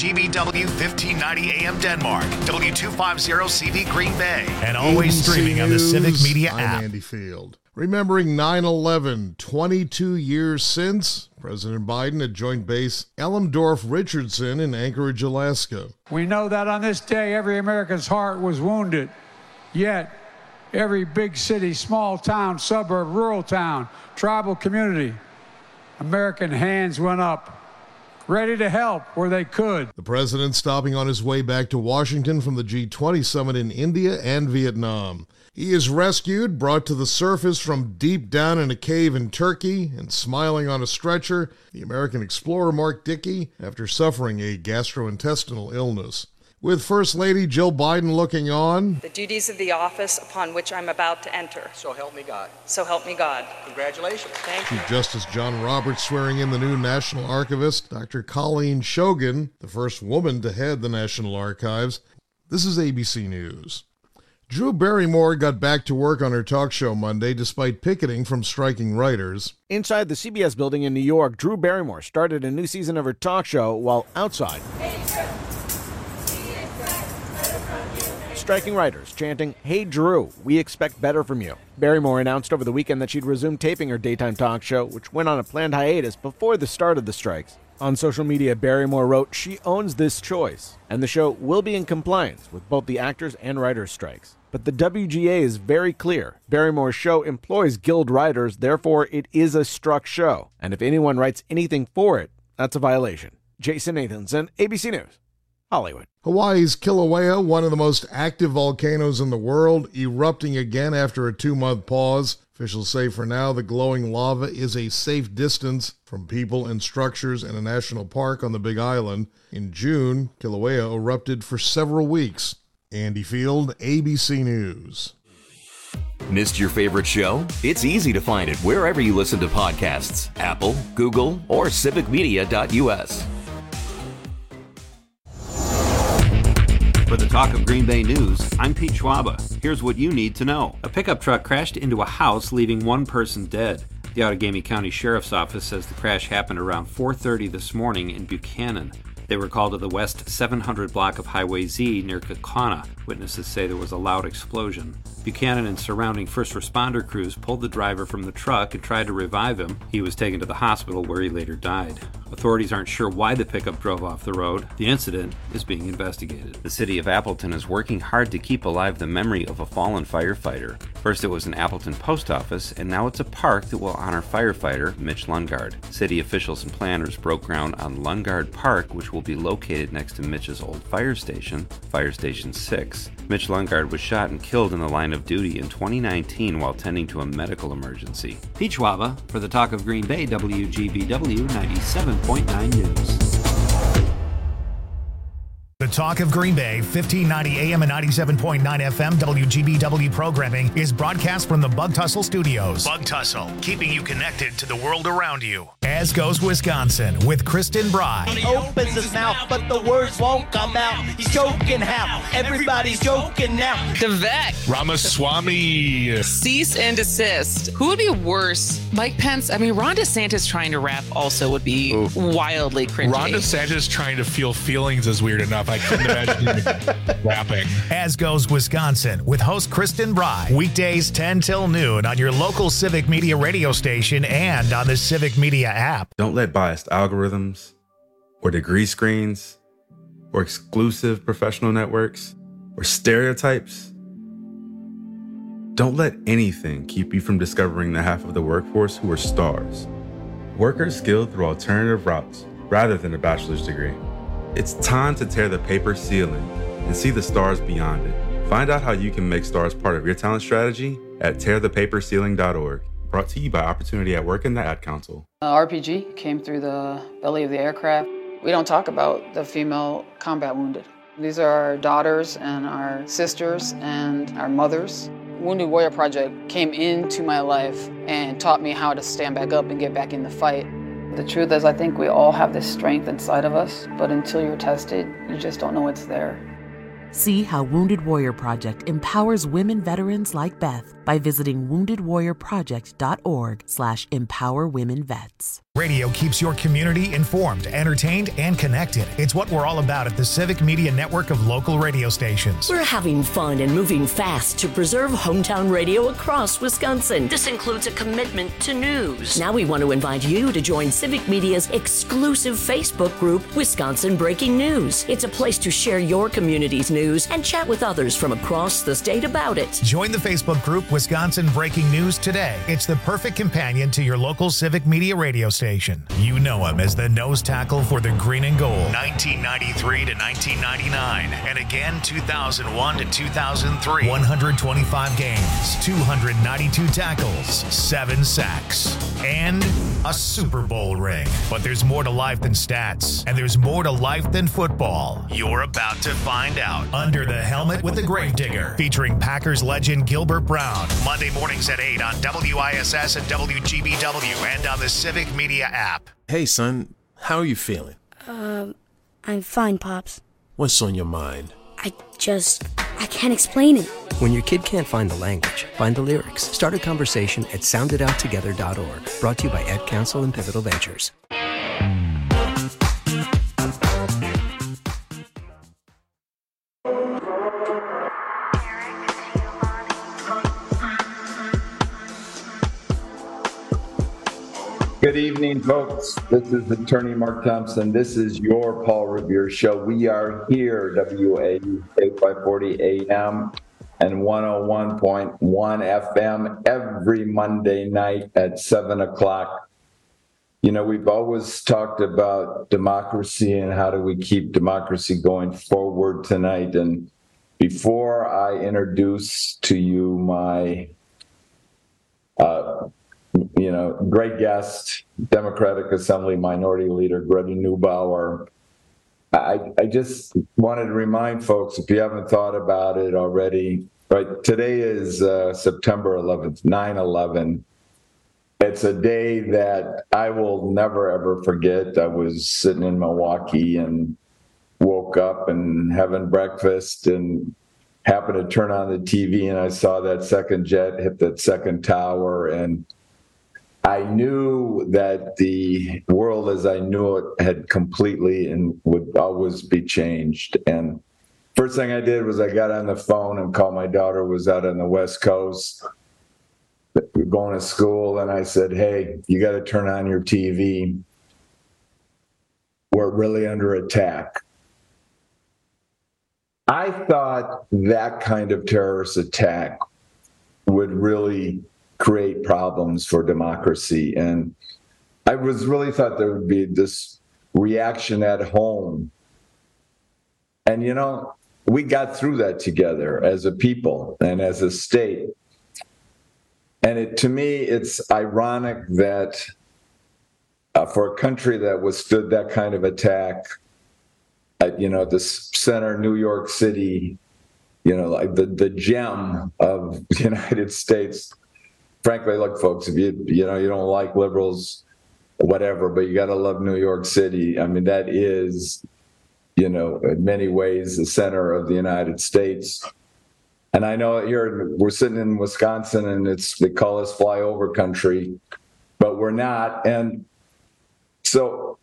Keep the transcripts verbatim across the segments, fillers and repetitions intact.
G B W fifteen ninety A M Denmark, W two fifty C V Green Bay, and always A B C streaming on the Civic News, Media I'm app. Andy Field. Remembering nine eleven, twenty-two years since, President Biden at Joint Base Elmendorf Richardson in Anchorage, Alaska. We know that on this day, every American's heart was wounded. Yet, every big city, small town, suburb, rural town, tribal community, American hands went up, ready to help where they could. The president stopping on his way back to Washington from the G twenty summit in India and Vietnam. He is rescued, brought to the surface from deep down in a cave in Turkey, and smiling on a stretcher, the American explorer Mark Dickey, after suffering a gastrointestinal illness. With First Lady Jill Biden looking on. The duties of the office upon which I'm about to enter. So help me God. So help me God. Congratulations. Thank you. Chief Justice John Roberts swearing in the new National Archivist, Doctor Colleen Shogan, the first woman to head the National Archives. This is A B C News. Drew Barrymore got back to work on her talk show Monday despite picketing from striking writers. Inside the C B S building in New York, Drew Barrymore started a new season of her talk show while outside, striking writers chanting, "Hey Drew, we expect better from you." Barrymore announced over the weekend that she'd resume taping her daytime talk show, which went on a planned hiatus before the start of the strikes. On social media, Barrymore wrote, "She owns this choice, and the show will be in compliance with both the actors and writers' strikes." But the W G A is very clear. Barrymore's show employs guild writers, therefore it is a struck show. And if anyone writes anything for it, that's a violation. Jason Nathanson, A B C News, Hollywood. Hawaii's Kilauea, one of the most active volcanoes in the world, erupting again after a two-month pause. Officials say for now the glowing lava is a safe distance from people and structures in a national park on the Big Island. In June, Kilauea erupted for several weeks. Andy Field, A B C News. Missed your favorite show? It's easy to find it wherever you listen to podcasts. Apple, Google, or civic media dot U S. For the Talk of Green Bay News, I'm Pete Schwaba. Here's what you need to know. A pickup truck crashed into a house, leaving one person dead. The Outagamie County Sheriff's Office says the crash happened around four thirty this morning in Buchanan. They were called to the west seven hundred block of Highway Z near Kaukauna. Witnesses say there was a loud explosion. Buchanan and surrounding first responder crews pulled the driver from the truck and tried to revive him. He was taken to the hospital where he later died. Authorities aren't sure why the pickup drove off the road. The incident is being investigated. The city of Appleton is working hard to keep alive the memory of a fallen firefighter. First it was an Appleton post office, and now it's a park that will honor firefighter Mitch Lundgaard. City officials and planners broke ground on Lundgaard Park, which will be located next to Mitch's old fire station, Fire Station six. Mitch Lundgaard was shot and killed in the line of duty in twenty nineteen while tending to a medical emergency. Pete Schwaba for the Talk of Green Bay, W G B W ninety-seven point nine News. The Talk of Green Bay, fifteen ninety A M and ninety-seven point nine F M W G B W programming is broadcast from the Bug Tussle Studios. Bug Tussle, keeping you connected to the world around you. As goes Wisconsin with Kristen Bry. He opens his mouth, but the words won't come out. He's joking how? Everybody's joking now. The Vet. Ramaswamy. Cease and desist. Who would be worse? Mike Pence? I mean, Ron DeSantis trying to rap also would be Ooh. wildly cringy. Ron DeSantis trying to feel feelings is weird enough. I couldn't imagine him rapping. As goes Wisconsin with host Kristen Bry. Weekdays ten till noon on your local Civic Media radio station and on the Civic Media app. Don't let biased algorithms or degree screens or exclusive professional networks or stereotypes. Don't let anything keep you from discovering the half of the workforce who are stars. Workers skilled through alternative routes rather than a bachelor's degree. It's time to tear the paper ceiling and see the stars beyond it. Find out how you can make stars part of your talent strategy at tear the paper ceiling dot org. Brought to you by Opportunity at Work and the Ad Council. Uh, R P G came through the belly of the aircraft. We don't talk about the female combat wounded. These are our daughters and our sisters and our mothers. Wounded Warrior Project came into my life and taught me how to stand back up and get back in the fight. The truth is, I think we all have this strength inside of us, but until you're tested, you just don't know it's there. See how Wounded Warrior Project empowers women veterans like Beth by visiting wounded warrior project dot org slash empower women vets. Radio keeps your community informed, entertained, and connected. It's what we're all about at the Civic Media Network of local radio stations. We're having fun and moving fast to preserve hometown radio across Wisconsin. This includes a commitment to news. Now we want to invite you to join Civic Media's exclusive Facebook group, Wisconsin Breaking News. It's a place to share your community's news and chat with others from across the state about it. Join the Facebook group, Wisconsin Breaking News, today. It's the perfect companion to your local Civic Media radio station. You know him as the nose tackle for the green and gold, nineteen ninety-three to nineteen ninety-nine, and again two thousand one to two thousand three. one hundred twenty-five games, two hundred ninety-two tackles, seven sacks, and a Super Bowl ring. But there's more to life than stats, and there's more to life than football. You're about to find out. Under the Helmet with the Gravedigger, featuring Packers legend Gilbert Brown. Monday mornings at eight on W I S S and W G B W and on the Civic Media app. Hey, son, how are you feeling? Um, I'm fine, Pops. What's on your mind? I just, I can't explain it. When your kid can't find the language, find the lyrics. Start a conversation at sound it out together dot org. Brought to you by Ed Council and Pivotal Ventures. Good evening, folks. This is Attorney Mark Thompson. This is your Paul Revere Show. We are here, W A eighty-five forty A M and one oh one point one F M every Monday night at seven o'clock. You know, we've always talked about democracy and how do we keep democracy going forward tonight. And before I introduce to you my uh, you know, great guest, Democratic Assembly Minority Leader Greta Neubauer. I, I just wanted to remind folks, if you haven't thought about it already, right, today is uh, September eleventh, nine eleven. It's a day that I will never, ever forget. I was sitting in Milwaukee and woke up and having breakfast and happened to turn on the T V, and I saw that second jet hit that second tower, and I knew that the world as I knew it had completely and would always be changed. And first thing I did was I got on the phone and called my daughter, was out on the West Coast, going to school, and I said, hey, you got to turn on your T V. We're really under attack. I thought that kind of terrorist attack would really create problems for democracy. And I was really thought there would be this reaction at home. And, you know, we got through that together as a people and as a state. And it, to me, it's ironic that uh, for a country that withstood that kind of attack, at, you know, the center, New York City, you know, like the, the gem of the United States. Frankly, look, folks, if you you know you don't like liberals, whatever, but you got to love New York City. I mean, that is, you know, in many ways the center of the United States. And I know here we're sitting in Wisconsin, and it's they call us flyover country, but we're not. And so,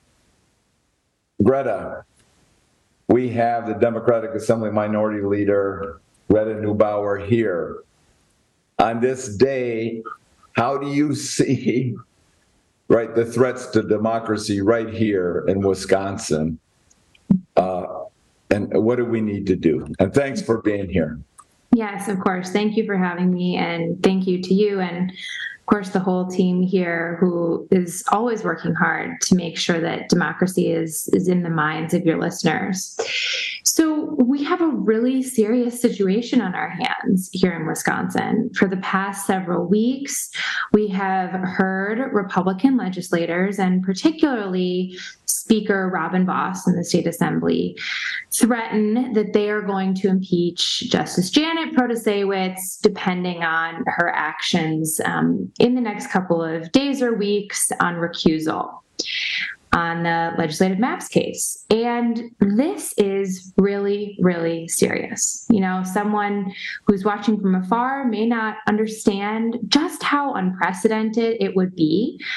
Greta, we have the Democratic Assembly Minority Leader Greta Neubauer here. On this day, how do you see, right, the threats to democracy right here in Wisconsin? Uh, and what do we need to do? And thanks for being here. Yes, of course. Thank you for having me, and thank you to you and, of course, the whole team here who is always working hard to make sure that democracy is, is in the minds of your listeners. So we have a really serious situation on our hands here in Wisconsin. For the past several weeks, we have heard Republican legislators, and particularly Speaker Robin Vos in the state assembly, threaten that they are going to impeach Justice Janet Protasiewicz, depending on her actions um, in the next couple of days or weeks on recusal on the legislative maps case. And this is really, really serious. You know, someone who's watching from afar may not understand just how unprecedented it would be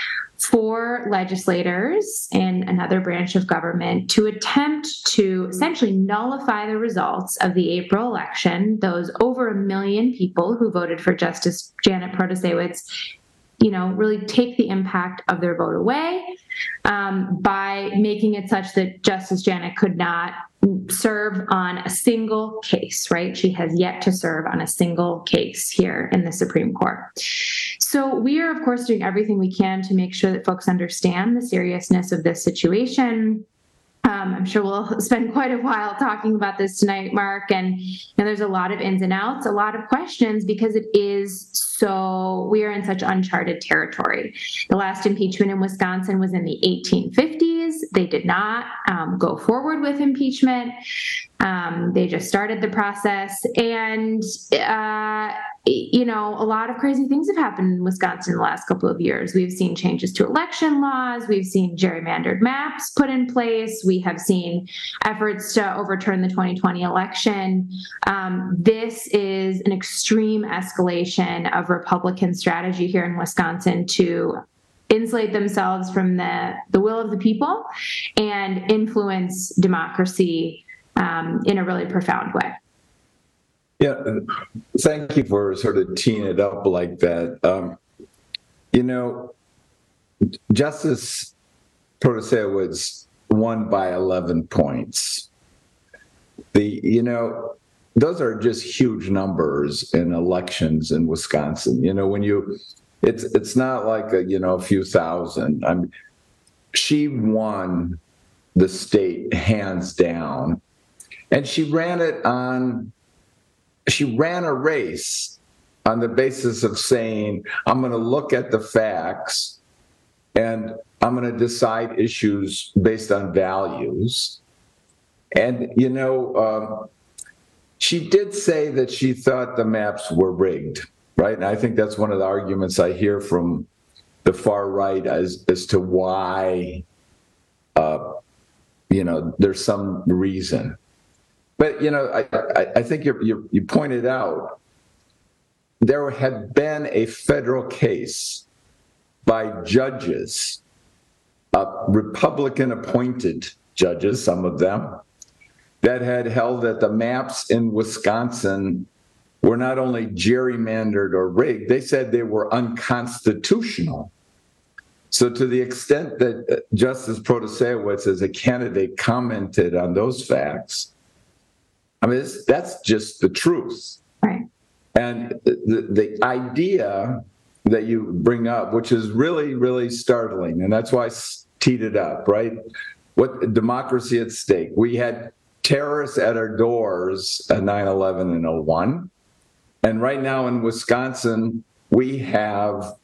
for legislators and another branch of government to attempt to essentially nullify the results of the April election, those over a million people who voted for Justice Janet Protasiewicz, you know, really take the impact of their vote away um, by making it such that Justice Janet could not serve on a single case, right? She has yet to serve on a single case here in the Supreme Court. So we are, of course, doing everything we can to make sure that folks understand the seriousness of this situation. Um, I'm sure we'll spend quite a while talking about this tonight, Mark, and you know, there's a lot of ins and outs, a lot of questions, because it is so, we are in such uncharted territory. The last impeachment in Wisconsin was in the eighteen fifties. They did not um, go forward with impeachment. Um, they just started the process. And, uh, you know, a lot of crazy things have happened in Wisconsin in the last couple of years. We've seen changes to election laws. We've seen gerrymandered maps put in place. We have seen efforts to overturn the twenty twenty election. Um, this is an extreme escalation of Republican strategy here in Wisconsin to insulate themselves from the, the will of the people and influence democracy um, in a really profound way. Yeah, thank you for sort of teeing it up like that. Um, you know, Justice Protasiewicz won by eleven points. The, you know, those are just huge numbers in elections in Wisconsin. You know, when you, it's it's not like a, you know, a few thousand. I mean, she won the state hands down, and she ran it on. She ran a race on the basis of saying, I'm going to look at the facts and I'm going to decide issues based on values. And, you know, um, she did say that she thought the maps were rigged, right? And I think that's one of the arguments I hear from the far right as, as to why, uh, you know, there's some reason. But, you know, I, I, I think you you you pointed out there had been a federal case by judges, uh, Republican-appointed judges, some of them, that had held that the maps in Wisconsin were not only gerrymandered or rigged, they said they were unconstitutional. So to the extent that Justice Protasiewicz as a candidate commented on those facts, I mean, it's, that's just the truth. Right. And the, the idea that you bring up, which is really, really startling, and that's why I teed it up, right? What democracy at stake? We had terrorists at our doors at nine eleven and oh one. And right now in Wisconsin, we have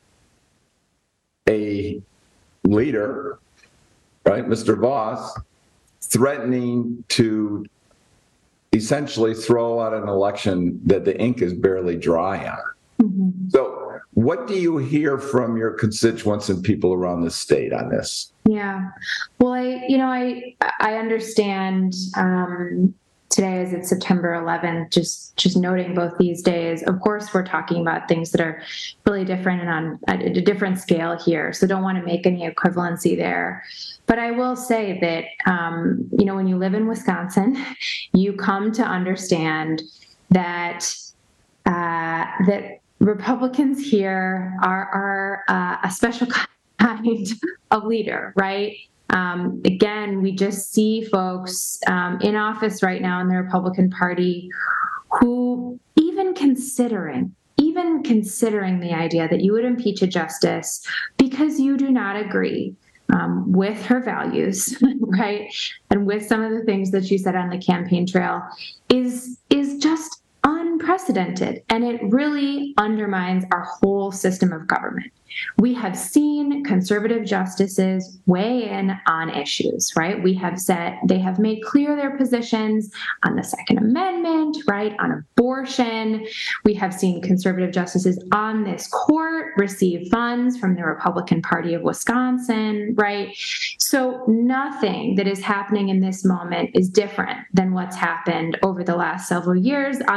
a leader, right, Mister Vos, threatening to essentially throw out an election that the ink is barely dry on. Mm-hmm. So what do you hear from your constituents and people around the state on this? Yeah, well, I, you know, I, I understand um, today as it's September eleventh, just, just noting both these days, of course, we're talking about things that are really different and on a, a different scale here. So don't want to make any equivalency there. But I will say that, um, you know, when you live in Wisconsin, you come to understand that uh, that Republicans here are, are uh, a special kind of leader, right? Um, again, we just see folks um, in office right now in the Republican Party who even considering even considering the idea that you would impeach a justice because you do not agree Um, with her values, right, and with some of the things that she said on the campaign trail, is is just unprecedented, and it really undermines our whole system of government. We have seen conservative justices weigh in on issues, right? We have said they have made clear their positions on the Second Amendment, right, on abortion. We have seen conservative justices on this court receive funds from the Republican Party of Wisconsin, right? So nothing that is happening in this moment is different than what's happened over the last several years on the other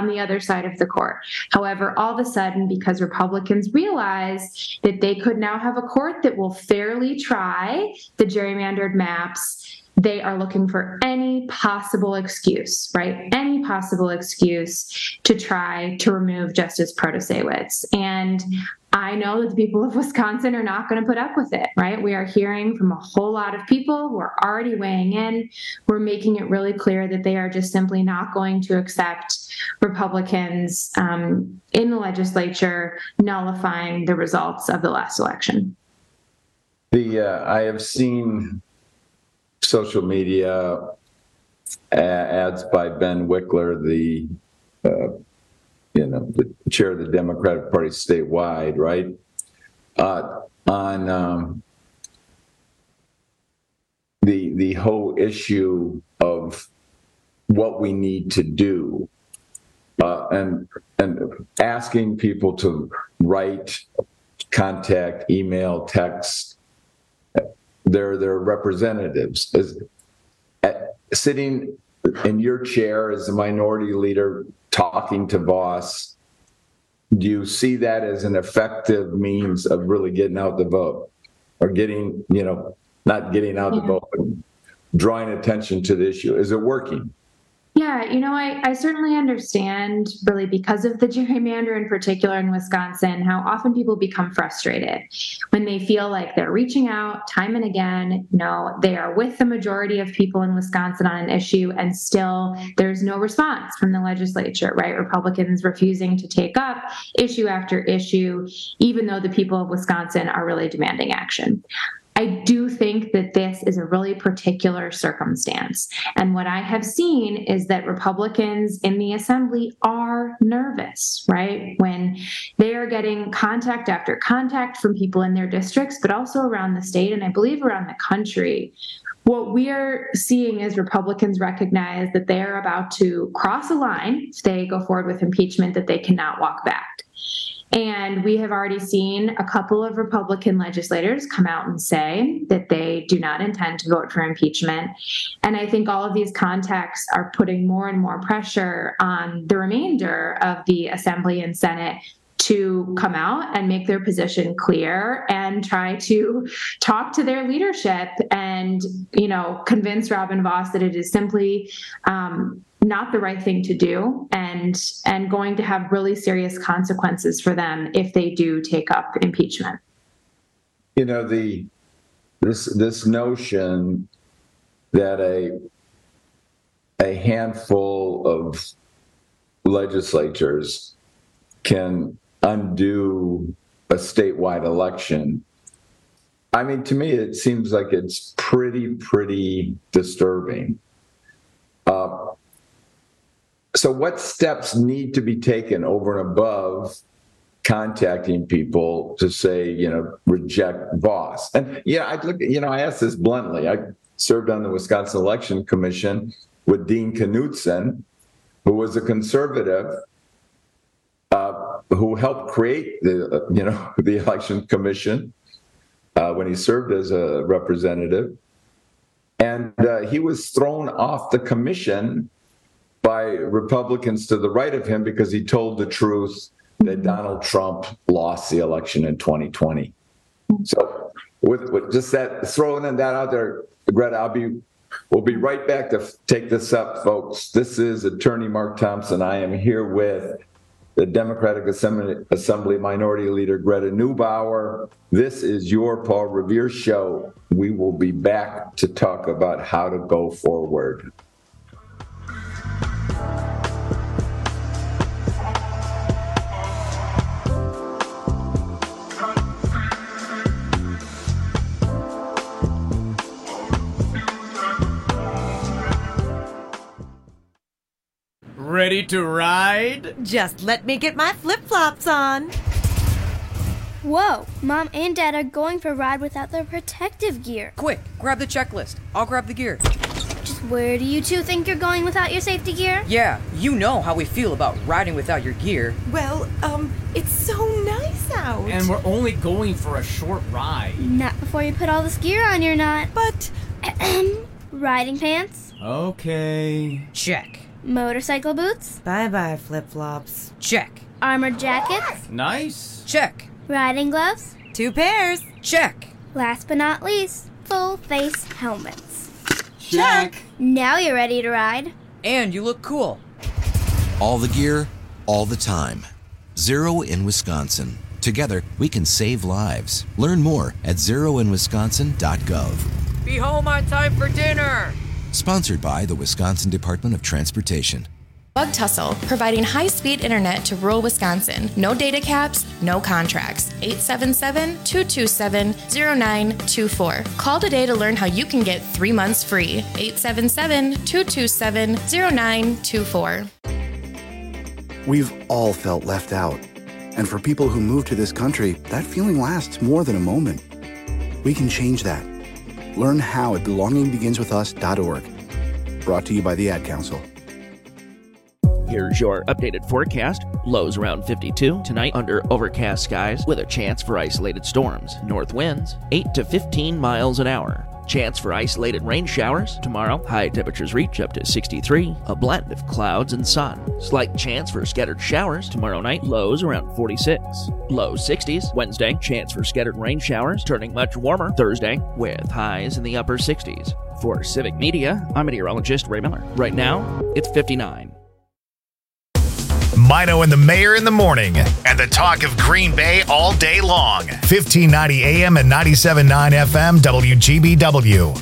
side of the court. However, all of a sudden, because Republicans realize that they could now have a court that will fairly try the gerrymandered maps, they are looking for any possible excuse, right? Any possible excuse to try to remove Justice Protasiewicz. And I know that the people of Wisconsin are not going to put up with it, right? We are hearing from a whole lot of people who are already weighing in. We're making it really clear that they are just simply not going to accept Republicans um, in the legislature nullifying the results of the last election. The uh, I have seen social media ads by Ben Wickler, the uh, you know the chair of the Democratic Party statewide, right? Uh, on um, the the whole issue of what we need to do, uh, and and asking people to write, contact, email, text their their representatives. Is at, sitting in your chair as the minority leader talking to Vos, do you see that as an effective means of really getting out the vote, or getting, you know, not getting out the vote, but drawing attention to the issue? Is it working? Yeah, you know, I, I certainly understand, really, because of the gerrymander in particular in Wisconsin, how often people become frustrated when they feel like they're reaching out time and again. You know, they are with the majority of people in Wisconsin on an issue, and still there's no response from the legislature, right? Republicans refusing to take up issue after issue, even though the people of Wisconsin are really demanding action. I do think that this is a really particular circumstance. And what I have seen is that Republicans in the Assembly are nervous, right? When they are getting contact after contact from people in their districts, but also around the state, and I believe around the country. What we are seeing is Republicans recognize that they are about to cross a line if they go forward with impeachment that they cannot walk back. And we have already seen a couple of Republican legislators come out and say that they do not intend to vote for impeachment. And I think all of these contacts are putting more and more pressure on the remainder of the Assembly and Senate to come out and make their position clear and try to talk to their leadership and, you know, convince Robin Vos that it is simply um, not the right thing to do, and and going to have really serious consequences for them if they do take up impeachment. You know, the this this notion that a a handful of legislatures can undo a statewide election. I mean, to me, it seems like it's pretty, pretty disturbing. Uh, so what steps need to be taken over and above contacting people to say, you know, reject Vos? And yeah, I look, you know, I asked this bluntly. I served on the Wisconsin Election Commission with Dean Knudsen, who was a conservative, uh, who helped create the, you know, the Election Commission uh, when he served as a representative. And uh, he was thrown off the commission by Republicans to the right of him because he told the truth that Donald Trump lost the election in twenty twenty. So with, with just that, throwing that out there, Greta, I'll be, we'll be right back to take this up, folks. This is Attorney Mark Thompson. I am here with the Democratic Assembly, Assembly Minority Leader Greta Neubauer. This is your Paul Revere Show. We will be back to talk about how to go forward. Ready to ride? Just let me get my flip-flops on. Whoa, Mom and Dad are going for a ride without their protective gear. Quick, grab the checklist. I'll grab the gear. Just where do you two think you're going without your safety gear? Yeah, you know how we feel about riding without your gear. Well, um, it's so nice out. And we're only going for a short ride. Not before you put all this gear on, you're not. But... Riding pants? Okay. Check. Motorcycle boots? Bye-bye, flip-flops. Check. Armored jackets? Nice. Check. Riding gloves? Two pairs. Check. Last but not least, full face helmets. Check. Now you're ready to ride. And you look cool. All the gear, all the time. Zero in Wisconsin. Together, we can save lives. Learn more at zero in wisconsin dot gov. Be home on time for dinner. Sponsored by the Wisconsin Department of Transportation. Bug Tussle, providing high-speed internet to rural Wisconsin. No data caps, no contracts. eight seven seven, two two seven, zero nine two four. Call today to learn how you can get three months free. eight seven seven, two two seven, zero nine two four. We've all felt left out. And for people who move to this country, that feeling lasts more than a moment. We can change that. Learn how at belonging begins with us dot org. Brought to you by the Ad Council. Here's your updated forecast. Lows around fifty-two. Tonight under overcast skies with a chance for isolated storms. North winds eight to fifteen miles an hour. Chance for isolated rain showers. Tomorrow, high temperatures reach up to sixty-three. A blend of clouds and sun. Slight chance for scattered showers. Tomorrow night, lows around forty-six. Low sixties. Wednesday, chance for scattered rain showers. Turning much warmer Thursday with highs in the upper sixties. For Civic Media, I'm meteorologist Ray Miller. Right now, it's fifty-nine. Mino and the Mayor in the morning, and the talk of Green Bay all day long. fifteen ninety A M and ninety-seven point nine F M W G B W.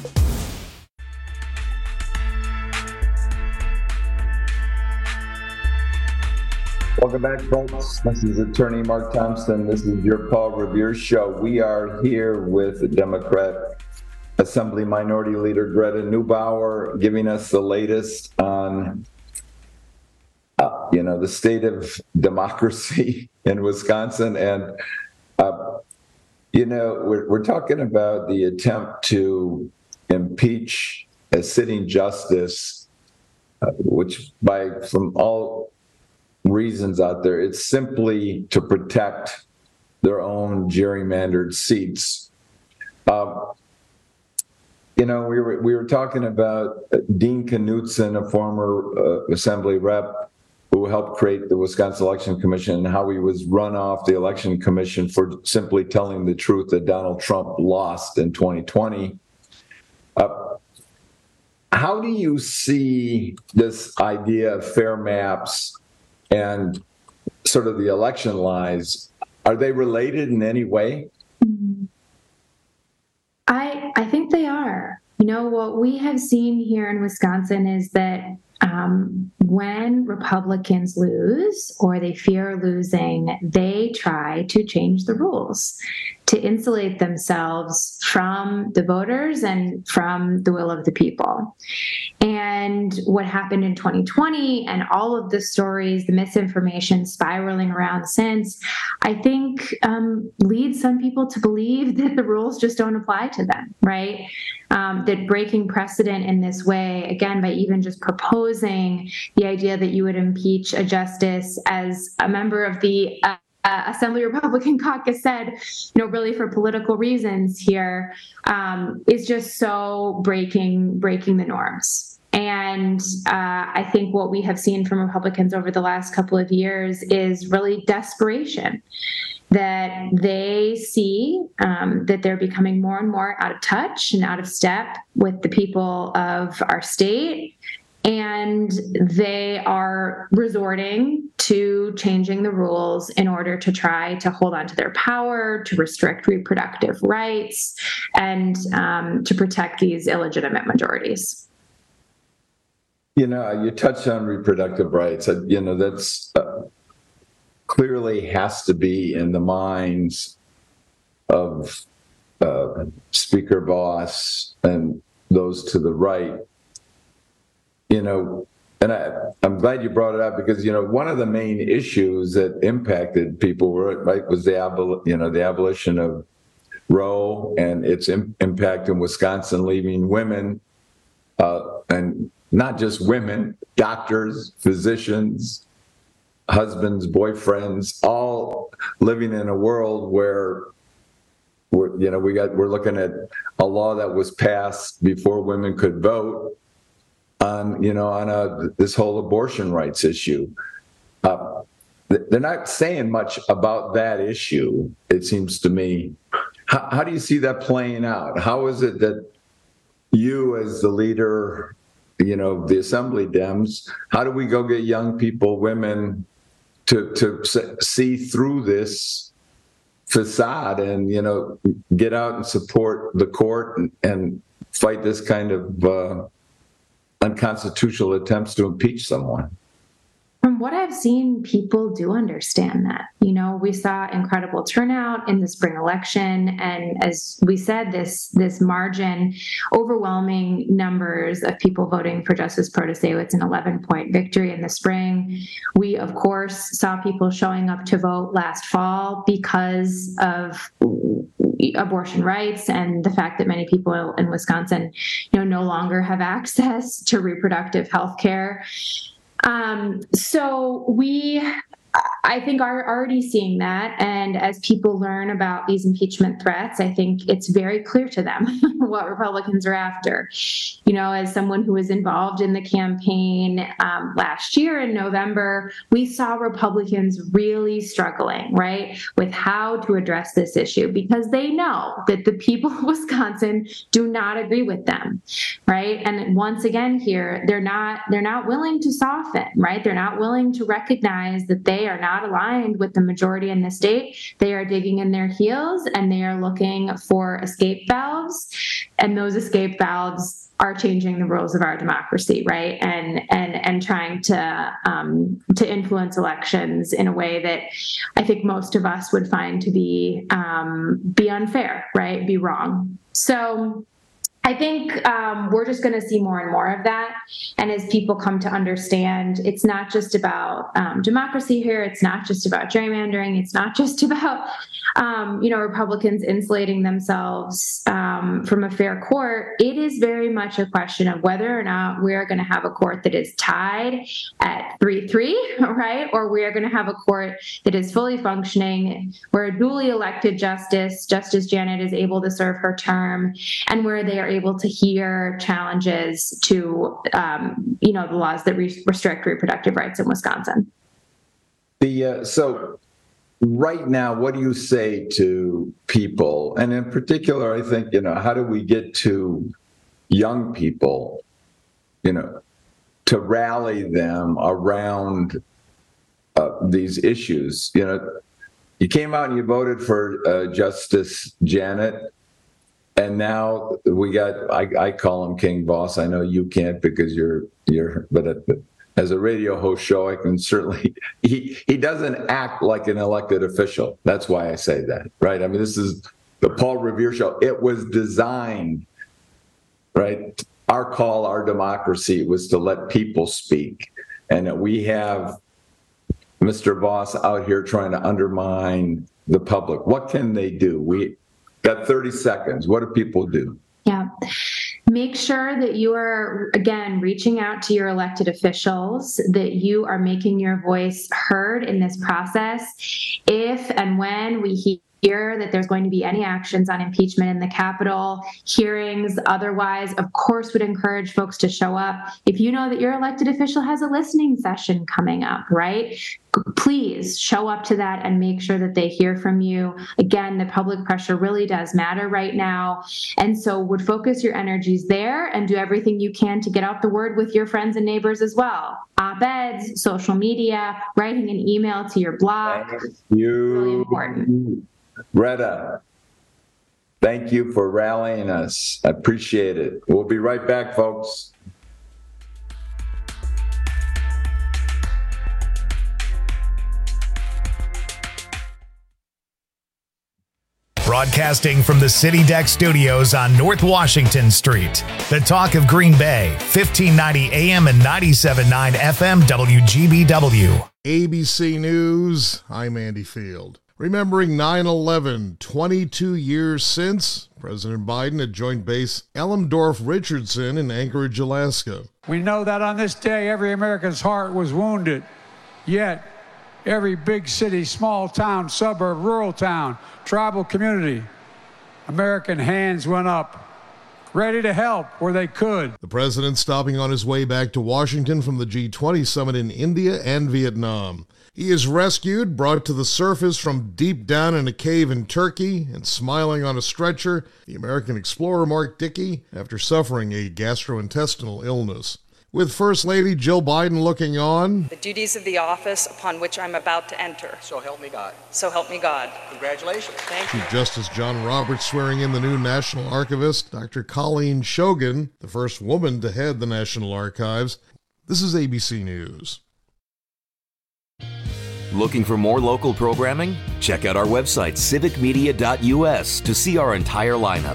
Welcome back, folks. This is Attorney Mark Thompson. This is your Paul Revere Show. We are here with Democrat Assembly Minority Leader Greta Neubauer giving us the latest on Uh, you know, the state of democracy in Wisconsin. And, uh, you know, we're, we're talking about the attempt to impeach a sitting justice, uh, which by, from all reasons out there, it's simply to protect their own gerrymandered seats. Um, You know, we were we were talking about Dean Knutson, a former uh, Assembly rep, who helped create the Wisconsin Election Commission, and how he was run off the Election Commission for simply telling the truth that Donald Trump lost in twenty twenty. Uh, how do you see this idea of fair maps and sort of the election lies? Are they related in any way? I I think they are. You know, what we have seen here in Wisconsin is that um, when Republicans lose or they fear losing, they try to change the rules to insulate themselves from the voters and from the will of the people. And what happened in twenty twenty and all of the stories, the misinformation spiraling around since, I think um, leads some people to believe that the rules just don't apply to them, right? Um, that breaking precedent in this way, again, by even just proposing the idea that you would impeach a justice, as a member of the uh, Uh, Assembly Republican Caucus said, you know, really for political reasons here, um, is just so breaking breaking the norms. And uh, I think what we have seen from Republicans over the last couple of years is really desperation, that they see um, that they're becoming more and more out of touch and out of step with the people of our state. And they are resorting to changing the rules in order to try to hold on to their power, to restrict reproductive rights, and um, to protect these illegitimate majorities. You know, you touched on reproductive rights. You know, that's uh, clearly has to be in the minds of uh, Speaker Voss and those to the right. You know, and I, I'm glad you brought it up because, you know, one of the main issues that impacted people, were, right, was the abol- you know, the abolition of Roe and its im- impact in Wisconsin, leaving women, uh, and not just women, doctors, physicians, husbands, boyfriends, all living in a world where, we're, you know, we got we're looking at a law that was passed before women could vote. on, you know, on a, this whole abortion rights issue. Uh, they're not saying much about that issue, it seems to me. How, how do you see that playing out? How is it that you, as the leader, you know, the Assembly Dems, how do we go get young people, women, to to see through this facade and, you know, get out and support the court and, and fight this kind of uh, unconstitutional attempts to impeach someone? From what I've seen, people do understand that. You know, we saw incredible turnout in the spring election. And as we said, this this margin, overwhelming numbers of people voting for Justice Protasewicz, an eleven-point victory in the spring. We, of course, saw people showing up to vote last fall because of abortion rights and the fact that many people in Wisconsin, you know, no longer have access to reproductive health care. Um, so we, I think, are already seeing that. And as people learn about these impeachment threats, I think it's very clear to them what Republicans are after. You know, as someone who was involved in the campaign um, last year in November, we saw Republicans really struggling, right, with how to address this issue because they know that the people of Wisconsin do not agree with them, right? And once again here, they're not they're not willing to soften, right? They're not willing to recognize that they are not aligned with the majority in the state. They are digging in their heels and they are looking for escape valves. And those escape valves are changing the rules of our democracy, right? And and and trying to um, to influence elections in a way that I think most of us would find to be um, be unfair, right? Be wrong. So I think um, we're just going to see more and more of that. And as people come to understand, it's not just about um, democracy here. It's not just about gerrymandering. It's not just about, um, you know, Republicans insulating themselves um, from a fair court. It is very much a question of whether or not we're going to have a court that is tied at three three, right? Or we are going to have a court that is fully functioning, where a duly elected justice, Justice Janet, is able to serve her term, and where they are able to hear challenges to, um, you know, the laws that re- restrict reproductive rights in Wisconsin. The uh, so right now, what do you say to people? And in particular, I think, you know, how do we get to young people, you know, to rally them around uh, these issues? You know, you came out and you voted for uh, Justice Janet. And now we got, I, I call him King Boss. I know you can't because you're, you're, but at the, as a radio host show, I can certainly, he, he doesn't act like an elected official. That's why I say that, right? I mean, this is the Paul Revere show. It was designed, right? Our call, our democracy was to let people speak. And that we have Mister Voss out here trying to undermine the public. What can they do? We, got thirty seconds. What do people do? Yeah. Make sure that you are, again, reaching out to your elected officials, that you are making your voice heard in this process. If and when we hear that there's going to be any actions on impeachment in the Capitol, hearings, otherwise, of course, would encourage folks to show up. If you know that your elected official has a listening session coming up, right? Please show up to that and make sure that they hear from you. Again, the public pressure really does matter right now. And so would focus your energies there and do everything you can to get out the word with your friends and neighbors as well. Op-eds, social media, writing an email to your blog. Thank you. Really important. Retta, thank you for rallying us. I appreciate it. We'll be right back, folks. Broadcasting from the City Deck Studios on North Washington Street. The Talk of Green Bay, fifteen ninety A M and ninety-seven point nine F M W G B W. A B C News, I'm Andy Field. Remembering nine eleven, twenty-two years since, President Biden had joined base Elmendorf-Richardson in Anchorage, Alaska. We know that on this day, every American's heart was wounded. Yet, every big city, small town, suburb, rural town, tribal community, American hands went up, ready to help where they could. The president stopping on his way back to Washington from the G twenty summit in India and Vietnam. He is rescued, brought to the surface from deep down in a cave in Turkey, and smiling on a stretcher, the American explorer Mark Dickey, after suffering a gastrointestinal illness. With First Lady Jill Biden looking on. The duties of the office upon which I'm about to enter. So help me God. So help me God. Congratulations. Thank you. Chief Justice John Roberts swearing in the new National Archivist, Doctor Colleen Shogan, the first woman to head the National Archives. This is A B C News. Looking for more local programming? Check out our website, civic media dot U S, to see our entire lineup.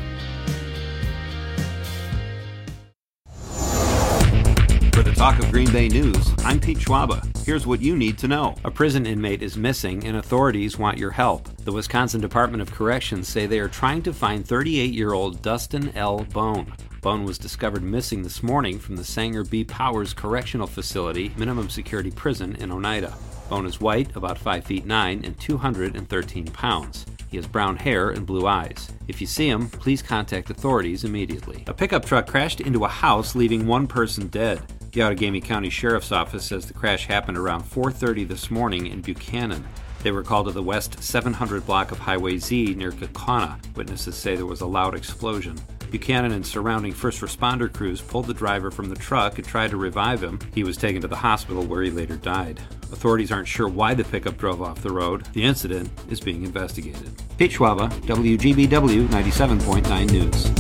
For the Talk of Green Bay News, I'm Pete Schwaba. Here's what you need to know. A prison inmate is missing and authorities want your help. The Wisconsin Department of Corrections say they are trying to find thirty-eight-year-old Dustin L. Bone. Bone was discovered missing this morning from the Sanger B. Powers Correctional Facility, minimum security prison in Oneida. Bone is white, about five feet nine, and two hundred thirteen pounds. He has brown hair and blue eyes. If you see him, please contact authorities immediately. A pickup truck crashed into a house, leaving one person dead. The Outagamie County Sheriff's Office says the crash happened around four thirty this morning in Buchanan. They were called to the west seven hundred block of Highway Z near Kaukauna. Witnesses say there was a loud explosion. Buchanan and surrounding first responder crews pulled the driver from the truck and tried to revive him. He was taken to the hospital where he later died. Authorities aren't sure why the pickup drove off the road. The incident is being investigated. Pete Schwaba, W G B W ninety-seven point nine News.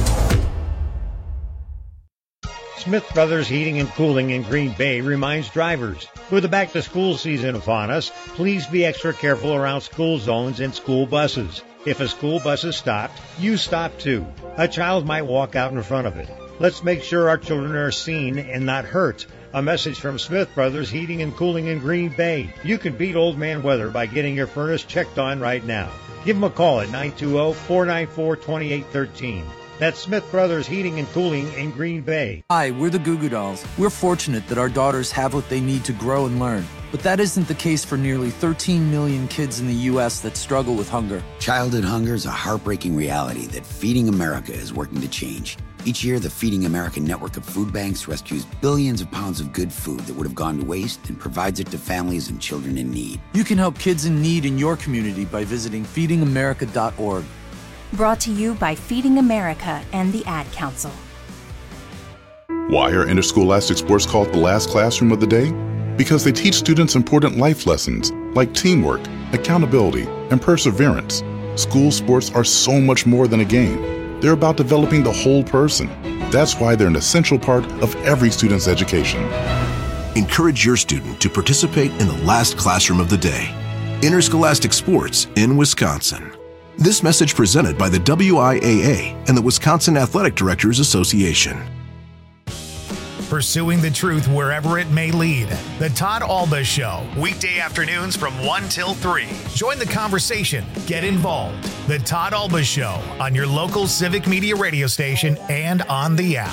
Smith Brothers Heating and Cooling in Green Bay reminds drivers, with the back-to-school season upon us, please be extra careful around school zones and school buses. If a school bus is stopped, you stop too. A child might walk out in front of it. Let's make sure our children are seen and not hurt. A message from Smith Brothers Heating and Cooling in Green Bay. You can beat old man weather by getting your furnace checked on right now. Give them a call at nine two zero, four nine four, two eight one three. That's Smith Brothers Heating and Cooling in Green Bay. Hi, we're the Goo Goo Dolls. We're fortunate that our daughters have what they need to grow and learn. But that isn't the case for nearly thirteen million kids in the U S that struggle with hunger. Childhood hunger is a heartbreaking reality that Feeding America is working to change. Each year, the Feeding America network of food banks rescues billions of pounds of good food that would have gone to waste and provides it to families and children in need. You can help kids in need in your community by visiting feeding america dot org. Brought to you by Feeding America and the Ad Council. Why are interscholastic sports called the last classroom of the day? Because they teach students important life lessons like teamwork, accountability, and perseverance. School sports are so much more than a game. They're about developing the whole person. That's why they're an essential part of every student's education. Encourage your student to participate in the last classroom of the day. Interscholastic sports in Wisconsin. This message presented by the W I A A and the Wisconsin Athletic Directors Association. Pursuing the truth wherever it may lead. The Todd Alba Show, weekday afternoons from one till three. Join the conversation. Get involved. The Todd Alba Show on your local Civic Media radio station and on the app.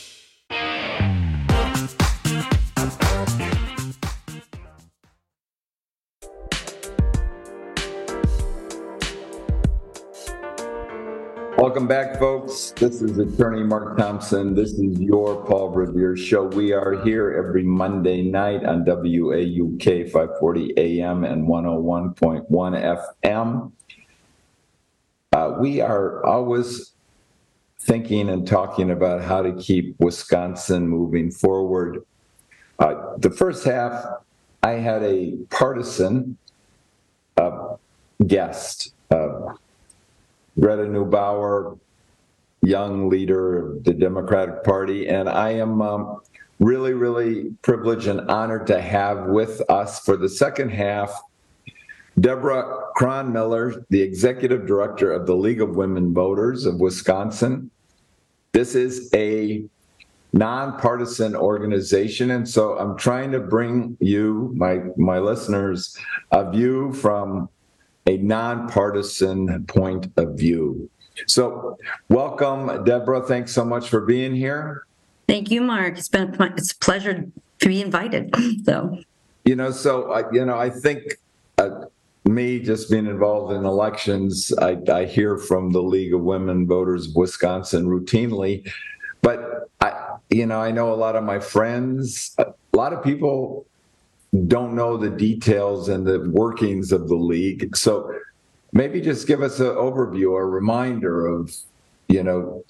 Welcome back, folks. This is Attorney Mark Thompson. This is your Paul Revere Show. We are here every Monday night on W A U K five forty A M and one oh one point one F M. Uh, we are always thinking and talking about how to keep Wisconsin moving forward. Uh, the first half, I had a partisan uh, guest, uh, Greta Neubauer, young leader of the Democratic Party, and I am um, really, really privileged and honored to have with us for the second half Deborah Cronmiller, the Executive Director of the League of Women Voters of Wisconsin. This is a nonpartisan organization, and so I'm trying to bring you, my, my listeners, a view from a nonpartisan point of view. So welcome, Deborah. Thanks so much for being here. Thank you, Mark. It's been it's a pleasure to be invited. So, you know, so, uh, you know, I think uh, me just being involved in elections, I, I hear from the League of Women Voters of Wisconsin routinely. But, I, you know, I know a lot of my friends, a lot of people don't know the details and the workings of the league. So maybe just give us an overview, a reminder of, you know,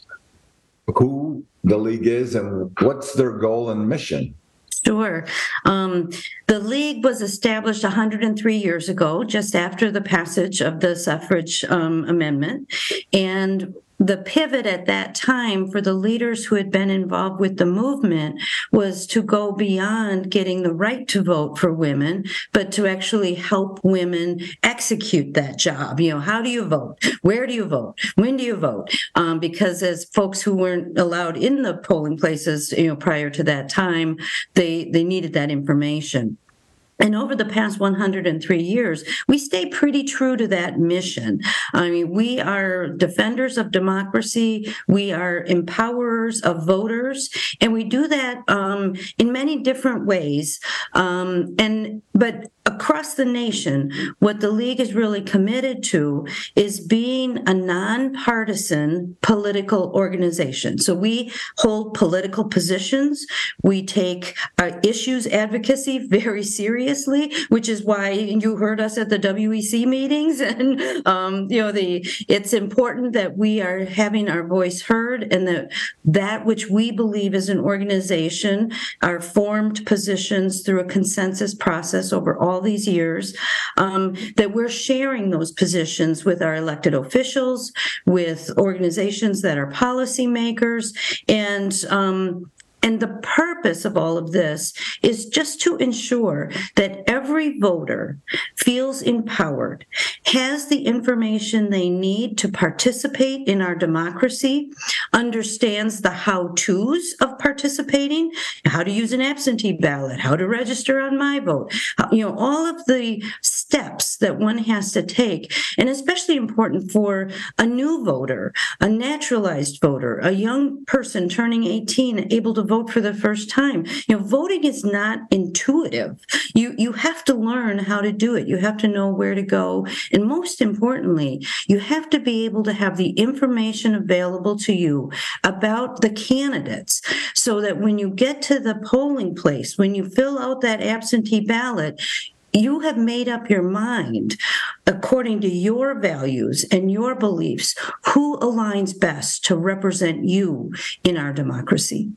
who the league is and what's their goal and mission. Sure. Um, the League was established one hundred three years ago, just after the passage of the suffrage um, amendment. And the pivot at that time for the leaders who had been involved with the movement was to go beyond getting the right to vote for women, but to actually help women execute that job. You know, how do you vote? Where do you vote? When do you vote? Um, because as folks who weren't allowed in the polling places, you know, prior to that time, they, they needed that information. And over the past one hundred three years, we stay pretty true to that mission. I mean, we are defenders of democracy. We are empowerers of voters, and we do that um, in many different ways. Um, and but across the nation, what the League is really committed to is being a nonpartisan political organization. So we hold political positions. We take our issues advocacy very seriously, which is why you heard us at the W E C meetings. And um, you know, the it's important that we are having our voice heard, and that that which we believe as an organization are formed positions through a consensus process over all these years, um, that we're sharing those positions with our elected officials, with organizations that are policymakers, and um, And the purpose of all of this is just to ensure that every voter feels empowered, has the information they need to participate in our democracy, understands the how-tos of participating, how to use an absentee ballot, how to register on MyVote, how, you know, all of the steps that one has to take, and especially important for a new voter, a naturalized voter, a young person turning eighteen, able to vote for the first time. You know, voting is not intuitive. You you have to learn how to do it. You have to know where to go. And most importantly, you have to be able to have the information available to you about the candidates, so that when you get to the polling place, when you fill out that absentee ballot, you have made up your mind according to your values and your beliefs, who aligns best to represent you in our democracy.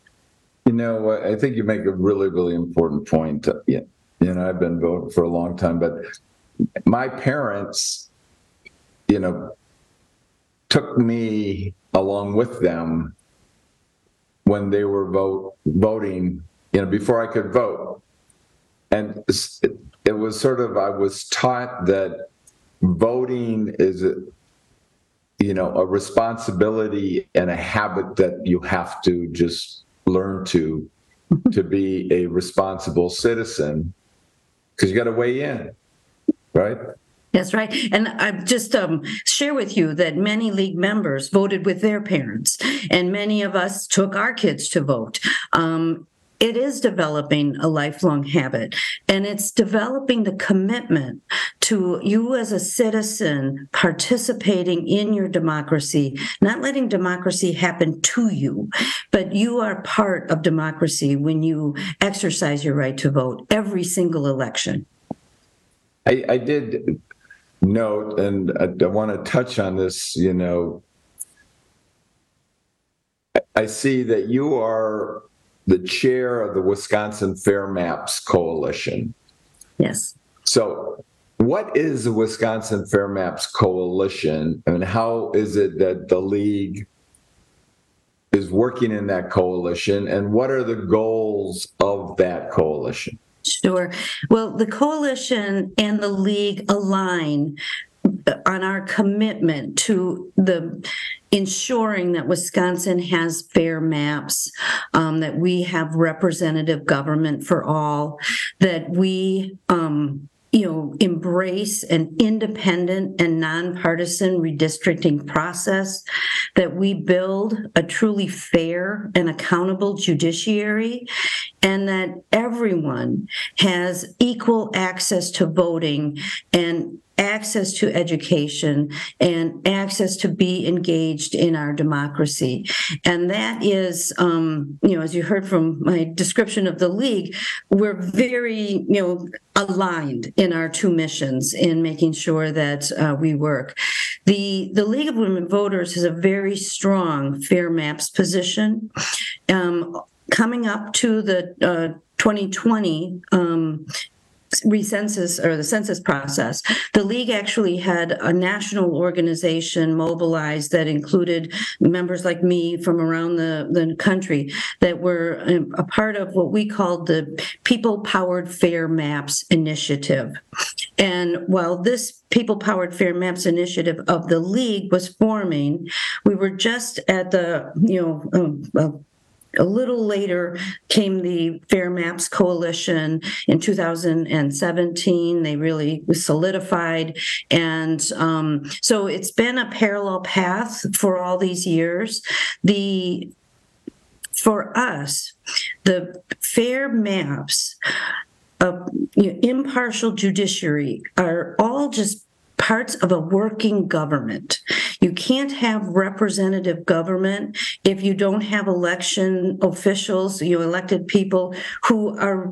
You know, I think you make a really, really important point. You know, I've been voting for a long time, but my parents, you know, took me along with them when they were vote voting, you know, before I could vote. And it, it was sort of, I was taught that voting is, you know, a responsibility and a habit that you have to just learn to to be a responsible citizen, because you got to weigh in, right? That's right. And I just um, share with you that many League members voted with their parents, and many of us took our kids to vote. Um, It is developing a lifelong habit, and it's developing the commitment to you as a citizen participating in your democracy, not letting democracy happen to you, but you are part of democracy when you exercise your right to vote every single election. I, I did note, and I, I want to touch on this, you know, I see that you are the chair of the Wisconsin Fair Maps Coalition. Yes. So what is the Wisconsin Fair Maps Coalition, and how is it that the League is working in that coalition, and what are the goals of that coalition? Sure. Well, the coalition and the League align on our commitment to the ensuring that Wisconsin has fair maps, um, that we have representative government for all, that we um, you know, embrace an independent and nonpartisan redistricting process, that we build a truly fair and accountable judiciary, and that everyone has equal access to voting and access to education and access to be engaged in our democracy. And that is, um, you know, as you heard from my description of the League, we're very, you know, aligned in our two missions in making sure that uh, we work. The, the League of Women Voters has a very strong Fair Maps position. Um, coming up to the uh, twenty twenty um, recensus or the census process, the League actually had a national organization mobilized that included members like me from around the, the country that were a part of what we called the People-Powered Fair Maps Initiative. And while this People-Powered Fair Maps Initiative of the League was forming, we were just at the, you know, um, uh, a little later came the Fair Maps Coalition in two thousand seventeen. They really solidified. And um, so it's been a parallel path for all these years. The For us, the fair maps, of you know, impartial judiciary are all just parts of a working government. You can't have representative government if you don't have election officials, you know, elected people who are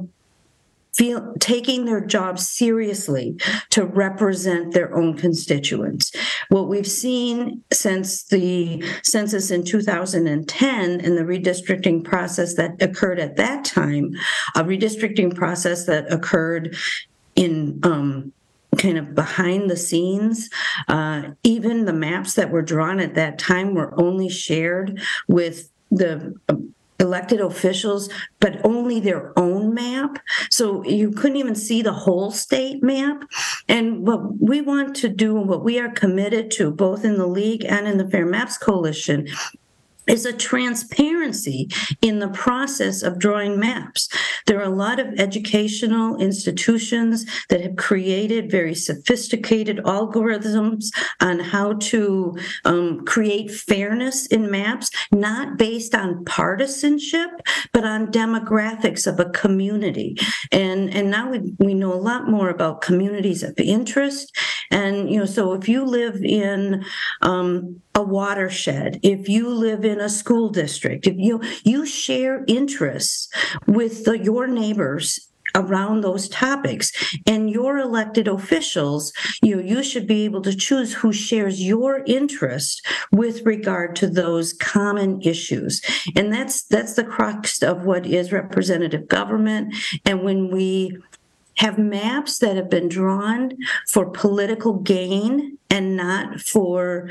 feel taking their jobs seriously to represent their own constituents. What we've seen since the census in two thousand ten and the redistricting process that occurred at that time, a redistricting process that occurred in um, kind of behind the scenes. Uh, even the maps that were drawn at that time were only shared with the uh, elected officials, but only their own map. So you couldn't even see the whole state map. And what we want to do and what we are committed to, both in the League and in the Fair Maps Coalition, is a transparency in the process of drawing maps. There are a lot of educational institutions that have created very sophisticated algorithms on how to um, create fairness in maps, not based on partisanship, but on demographics of a community. And, and now we, we know a lot more about communities of interest. And, you know, so if you live in um, a watershed, if you live in a school district, if you you share interests with the, your neighbors around those topics, and your elected officials, you know, you should be able to choose who shares your interest with regard to those common issues. And that's that's the crux of what is representative government. And when we have maps that have been drawn for political gain and not for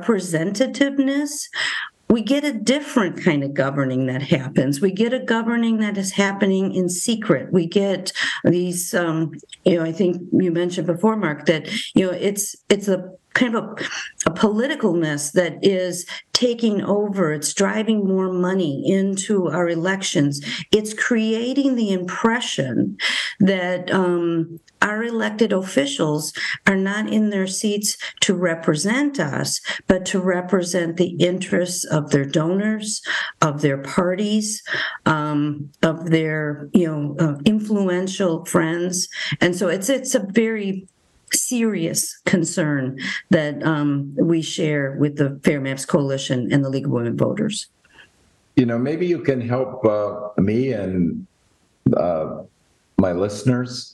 representativeness, we get a different kind of governing that happens. We get a governing that is happening in secret. We get these, um, you know, I think you mentioned before, Mark, that, you know, it's it's a kind of a, a politicalness that is taking over. It's driving more money into our elections. It's creating the impression that um, our elected officials are not in their seats to represent us, but to represent the interests of their donors, of their parties, um, of their, you know, uh, influential friends. And so it's it's a very serious concern that um, we share with the Fair Maps Coalition and the League of Women Voters. You know, maybe you can help uh, me and uh, my listeners.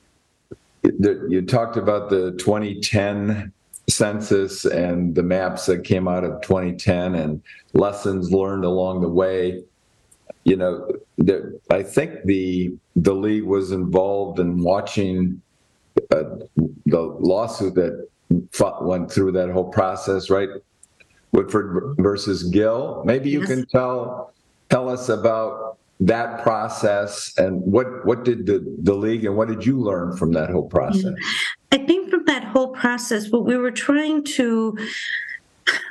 You talked about the twenty ten census and the maps that came out of twenty ten and lessons learned along the way. You know, there, I think the the League was involved in watching Uh, the lawsuit that fought, went through that whole process, right? Woodford versus Gill. Maybe you yes. can tell tell us about that process and what what did the, the League and what did you learn from that whole process? I think from that whole process, what we were trying to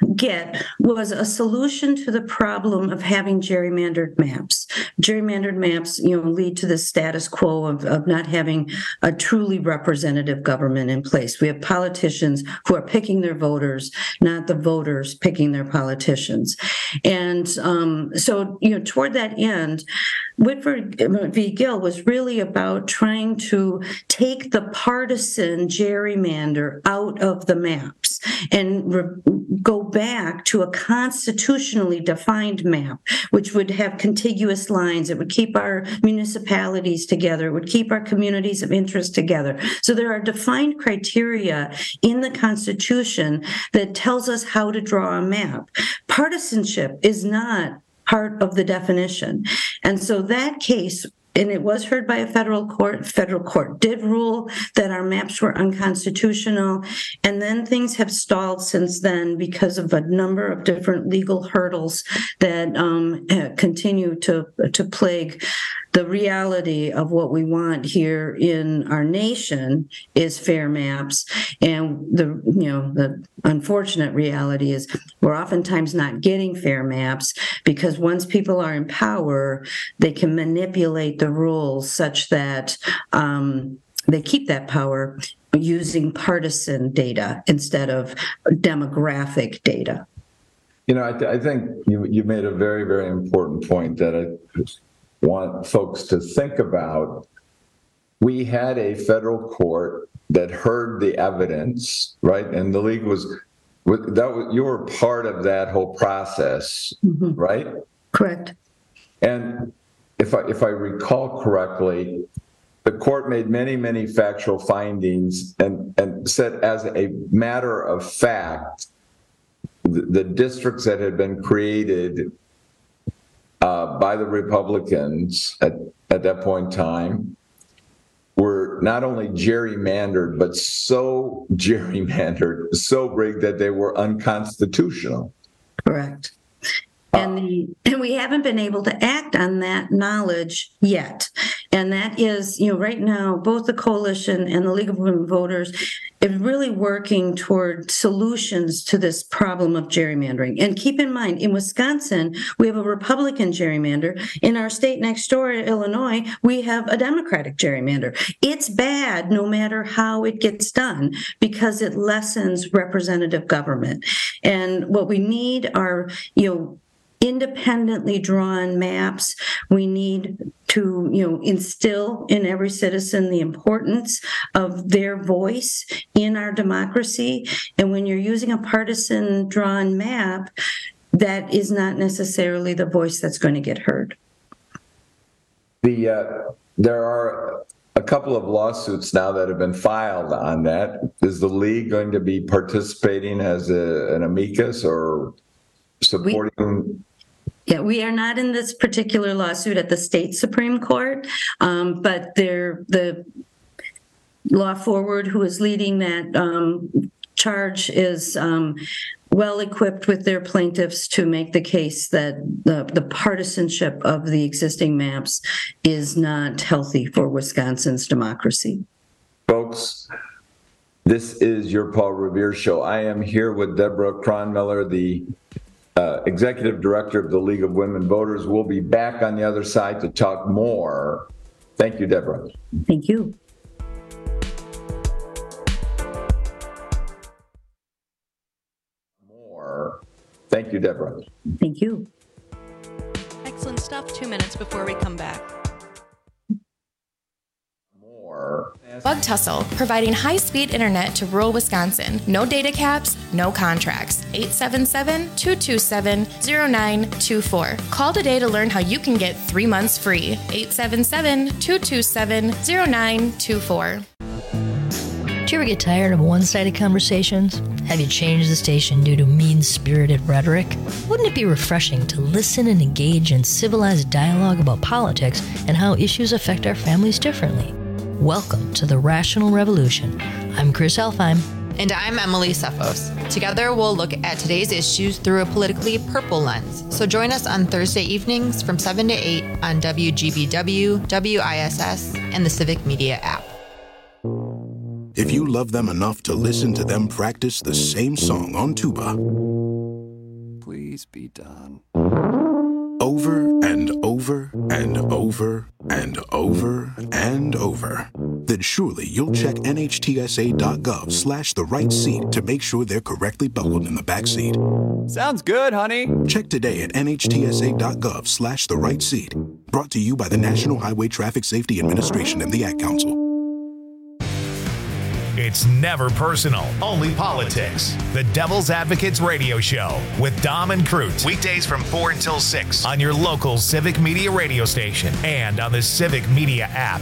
get was a solution to the problem of having gerrymandered maps. Gerrymandered maps, you know, lead to the status quo of, of not having a truly representative government in place. We have politicians who are picking their voters, not the voters picking their politicians. And um, so, you know, toward that end, Whitford v. Gill was really about trying to take the partisan gerrymander out of the maps and re- go back to a constitutionally defined map, which would have contiguous lines. It would keep our municipalities together. It would keep our communities of interest together. So there are defined criteria in the Constitution that tells us how to draw a map. Partisanship is not part of the definition. And so that case, and it was heard by a federal court, federal court did rule that our maps were unconstitutional. And then things have stalled since then because of a number of different legal hurdles that um, continue to, to plague the reality of what we want here in our nation is fair maps. And the, you know, the unfortunate reality is we're oftentimes not getting fair maps because once people are in power, they can manipulate the rules such that um, they keep that power using partisan data instead of demographic data. You know, I, th- I think you, you made a very, very important point that I want folks to think about. We had a federal court that heard the evidence, right? And the league was, that was, you were part of that whole process, mm-hmm. right? Correct. And if I, if I recall correctly, the court made many, many factual findings and, and said as a matter of fact, the, the districts that had been created uh, by the Republicans at, at that point in time were not only gerrymandered, but so gerrymandered, so rigged that they were unconstitutional. Correct. And, the, and we haven't been able to act on that knowledge yet. And that is, you know, right now, both the coalition and the League of Women Voters is really working toward solutions to this problem of gerrymandering. And keep in mind, in Wisconsin, we have a Republican gerrymander. In our state next door, Illinois, we have a Democratic gerrymander. It's bad no matter how it gets done because it lessens representative government. And what we need are, you know, independently drawn maps. We need to, you know, instill in every citizen the importance of their voice in our democracy. And when you're using a partisan drawn map, that is not necessarily the voice that's going to get heard. The uh, there are a couple of lawsuits now that have been filed on that. Is the league going to be participating as a, an amicus or supporting? We- Yeah, we are not in this particular lawsuit at the state Supreme Court, um, but they're, the Law Forward, who is leading that um, charge, is um, well equipped with their plaintiffs to make the case that the, the partisanship of the existing maps is not healthy for Wisconsin's democracy. Folks, this is your Paul Revere Show. I am here with Deborah Cronmiller, the Uh, Executive Director of the League of Women Voters. We'll be back on the other side to talk more. Thank you, Deborah. Thank you. More. Thank you, Deborah. Thank you. Excellent stuff. Two minutes before we come back. Bug Tussle, providing high-speed internet to rural Wisconsin. No data caps, no contracts. eight seven seven, two two seven, zero nine two four. Call today to learn how you can get three months free. eight seven seven, two two seven, zero nine two four. Do you ever get tired of one-sided conversations? Have you changed the station due to mean-spirited rhetoric? Wouldn't it be refreshing to listen and engage in civilized dialogue about politics and how issues affect our families differently? Welcome to the Rational Revolution. I'm Chris Elfheim. And I'm Emily Sefos. Together, we'll look at today's issues through a politically purple lens. So join us on Thursday evenings from seven to eight on W G B W, W I S S, and the Civic Media app. If you love them enough to listen to them practice the same song on tuba, please be done. Over and over and over and over and over. Then surely you'll check N H T S A dot gov slash the right seat to make sure they're correctly buckled in the back seat. Sounds good, honey. Check today at N H T S A dot gov slash the right seat. Brought to you by the National Highway Traffic Safety Administration and the Ad Council. It's never personal, only politics. The Devil's Advocates Radio Show with Dom and Crute. Weekdays from four until six on your local Civic Media radio station and on the Civic Media app.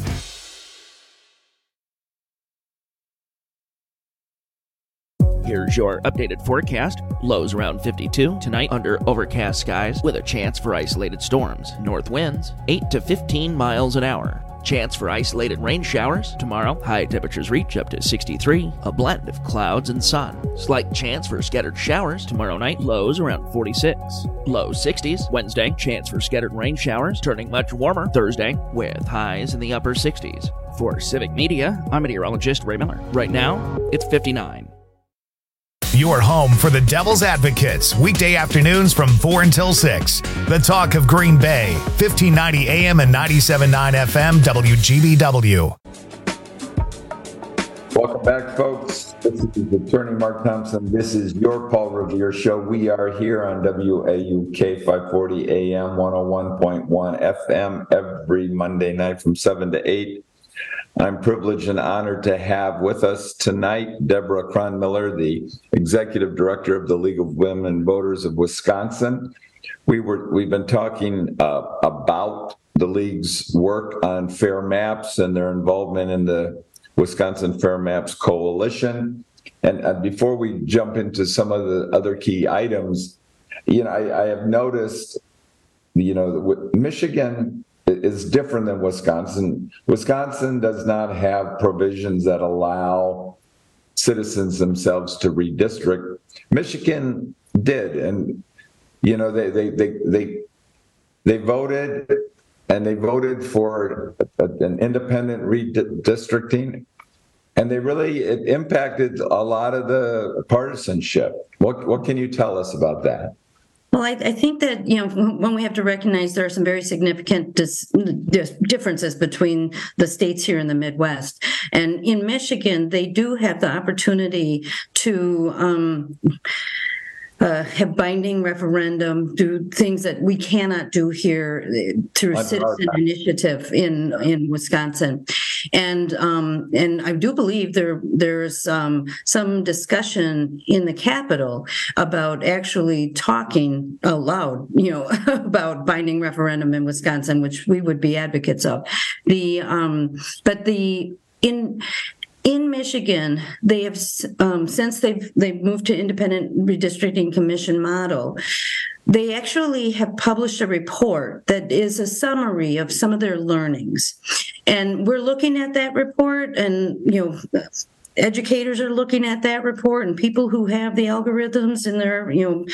Here's your updated forecast. Lows around fifty-two. Tonight under overcast skies with a chance for isolated storms. North winds eight to fifteen miles an hour. Chance for isolated rain showers. Tomorrow, high temperatures reach up to sixty-three. A blend of clouds and sun. Slight chance for scattered showers. Tomorrow night, lows around forty-six. Low sixties. Wednesday, chance for scattered rain showers. Turning much warmer Thursday with highs in the upper sixties. For Civic Media, I'm meteorologist Ray Miller. Right now, it's fifty-nine. Your home for the Devil's Advocates, weekday afternoons from four until six. The talk of Green Bay, fifteen ninety A M and ninety-seven point nine F M, W G B W. Welcome back, folks. This is Attorney Mark Thompson. This is your Paul Revere Show. We are here on W A U K five forty A M, one oh one point one F M every Monday night from seven to eight. I'm privileged and honored to have with us tonight Deborah Cron-Miller, the Executive Director of the League of Women Voters of Wisconsin. We were, we've been talking uh, about the League's work on Fair Maps and their involvement in the Wisconsin Fair Maps Coalition. And uh, before we jump into some of the other key items, you know, I, I have noticed, you know, Michigan is different than Wisconsin. Wisconsin does not have provisions that allow citizens themselves to redistrict. Michigan did, and you know they they they they, they voted, and they voted for an independent redistricting, and they really it impacted a lot of the partisanship. What what can you tell us about that? Well, I, I think that, you know, when we have to recognize there are some very significant dis, dis, differences between the states here in the Midwest. And in Michigan, they do have the opportunity to um, uh, have binding referendum, do things that we cannot do here through citizen initiative in, in Wisconsin. And um, and I do believe there there's um, some discussion in the Capitol about actually talking aloud, you know, about binding referendum in Wisconsin, which we would be advocates of. The um, but the in. In Michigan, they have um, since they've they've moved to independent redistricting commission model. They actually have published a report that is a summary of some of their learnings, and we're looking at that report. And you know, educators are looking at that report, and people who have the algorithms in their you know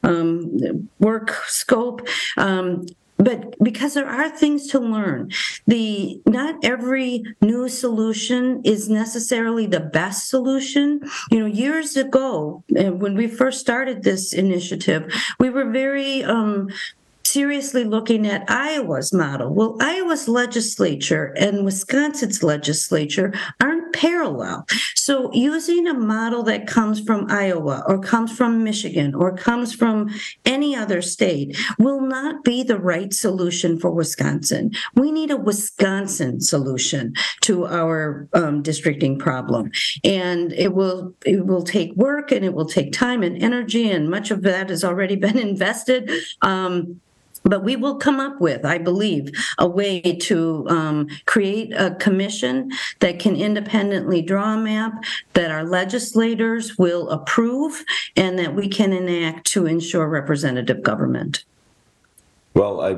um, work scope. Um, But because there are things to learn, the not every new solution is necessarily the best solution. You know, years ago, when we first started this initiative, we were very um, seriously looking at Iowa's model. Well, Iowa's legislature and Wisconsin's legislature aren't parallel. So using a model that comes from Iowa or comes from Michigan or comes from any other state will not be the right solution for Wisconsin. We need a Wisconsin solution to our um, districting problem. And it will it will take work, and it will take time and energy, and much of that has already been invested. Um, But we will come up with, I believe, a way to um, create a commission that can independently draw a map that our legislators will approve and that we can enact to ensure representative government. Well, I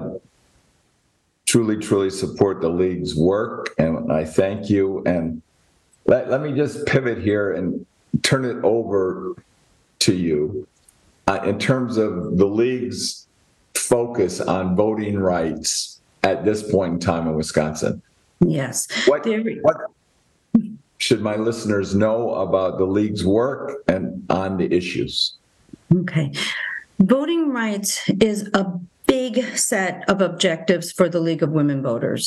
truly, truly support the League's work, and I thank you. And let, let me just pivot here and turn it over to you uh, in terms of the League's focus on voting rights at this point in time in Wisconsin. Yes. What, what should my listeners know about the League's work and on the issues? Okay. voting rights is a big set of objectives for the League of Women Voters.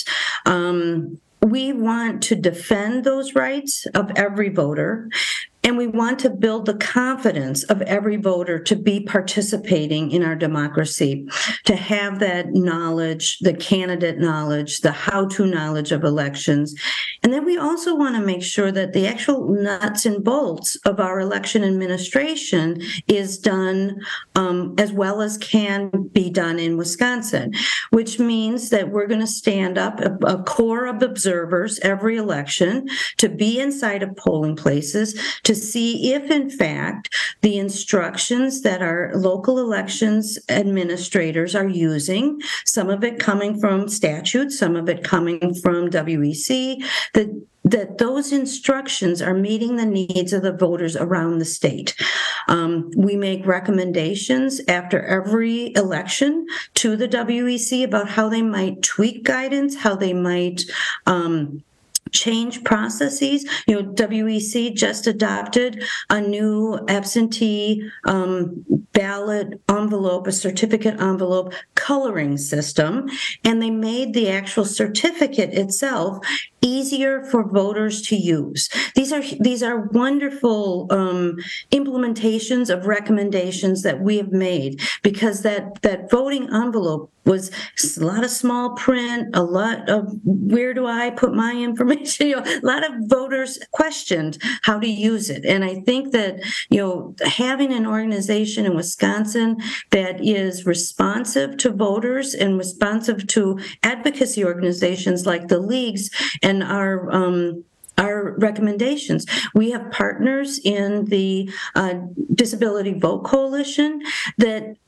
Um, we want to defend those rights of every voter, and we want to build the confidence of every voter to be participating in our democracy, to have that knowledge, the candidate knowledge, the how-to knowledge of elections. And then we also want to make sure that the actual nuts and bolts of our election administration is done um, as well as can be done in Wisconsin, which means that we're going to stand up a, a core of observers every election to be inside of polling places, to see if, in fact, the instructions that our local elections administrators are using, some of it coming from statute, some of it coming from W E C, that that those instructions are meeting the needs of the voters around the state. Um, we make recommendations after every election to the W E C about how they might tweak guidance, how they might um, change processes. You know, W E C just adopted a new absentee um, ballot envelope, a certificate envelope coloring system, and they made the actual certificate itself easier for voters to use. These are these are wonderful um, implementations of recommendations that we have made, because that that voting envelope was a lot of small print, a lot of where do I put my information? You know, a lot of voters questioned how to use it. And I think that, you know, having an organization in Wisconsin that is responsive to voters and responsive to advocacy organizations like the leagues and our um, our recommendations. We have partners in the uh, Disability Vote Coalition that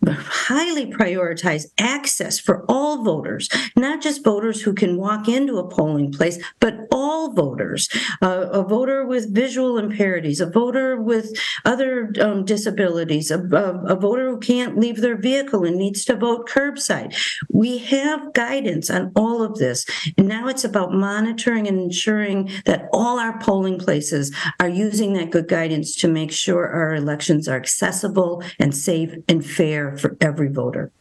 highly prioritize access for all voters, not just voters who can walk into a polling place, but all voters, uh, a voter with visual impairments, a voter with other um, disabilities, a, a, a voter who can't leave their vehicle and needs to vote curbside. We have guidance on all of this, and now it's about monitoring and ensuring that all our polling places are using that good guidance to make sure our elections are accessible and safe and fair for every voter.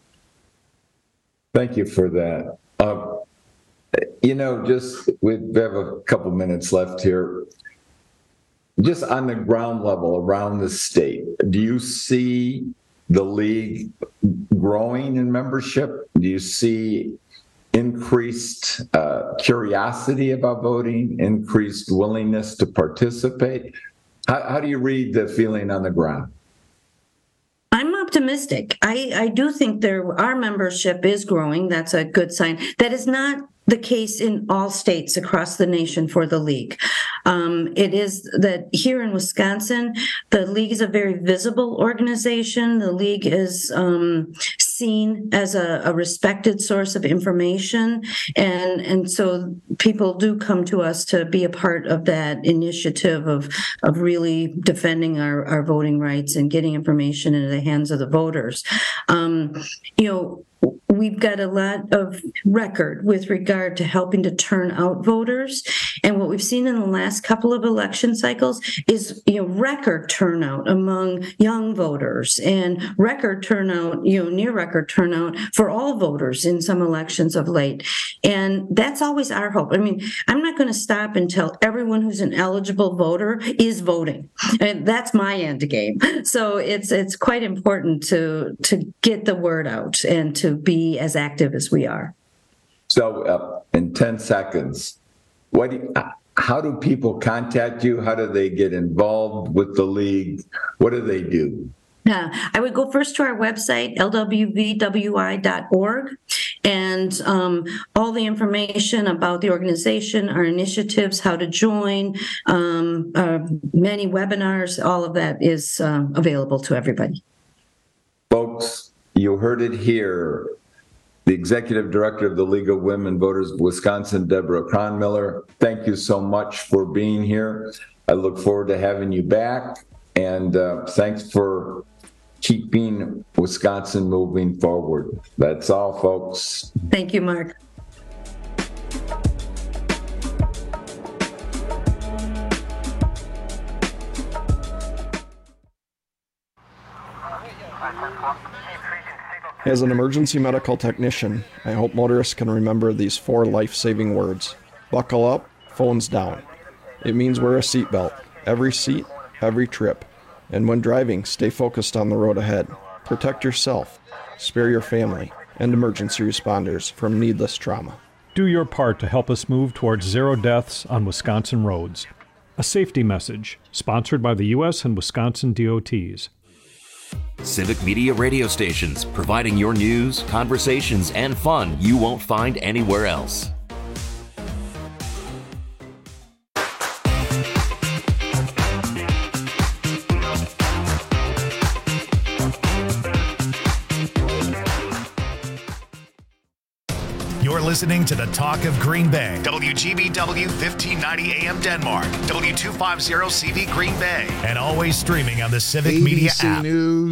Thank you for that. Uh, you know, just we have a couple minutes left here. Just on the ground level around the state, do you see the league growing in membership? Do you see increased uh, curiosity about voting, increased willingness to participate? How, how do you read the feeling on the ground? I'm optimistic. I, I do think there our membership is growing. That's a good sign. That is not the case in all states across the nation for the league. Um, it is that here in Wisconsin, the league is a very visible organization. The league is um, seen as a, a respected source of information, and and so people do come to us to be a part of that initiative of of really defending our, our voting rights and getting information into the hands of the voters. Um, you know, we've got a lot of record with regard to helping to turn out voters. And what we've seen in the last couple of election cycles is, you know, record turnout among young voters and record turnout, you know, near record turnout for all voters in some elections of late. And that's always our hope. I mean, I'm not going to stop until everyone who's an eligible voter is voting. And that's my end game. So it's it's quite important to to get the word out and to be as active as we are. So uh, in ten seconds, what do you, how do people contact you? How do they get involved with the league? What do they do? Uh, I would go first to our website, L W V W I dot org, and um, all the information about the organization, our initiatives, how to join, um, uh, many webinars, all of that is uh, available to everybody. Folks, you heard it here. The Executive Director of the League of Women Voters of Wisconsin, Deborah Cronmiller, thank you so much for being here. I look forward to having you back, and uh, thanks for keeping Wisconsin moving forward. That's all, folks. Thank you, Mark. Thank you. As an emergency medical technician, I hope motorists can remember these four life-saving words. Buckle up, phones down. It means wear a seatbelt, every seat, every trip. And when driving, stay focused on the road ahead. Protect yourself, spare your family, and emergency responders from needless trauma. Do your part to help us move towards zero deaths on Wisconsin roads. A safety message, sponsored by the U S and Wisconsin D O Ts. Civic Media radio stations, providing your news, conversations, and fun you won't find anywhere else. You're listening to the Talk of Green Bay. W G B W fifteen ninety A M Denmark. W two fifty C V Green Bay. And always streaming on the Civic A B C Media app. News.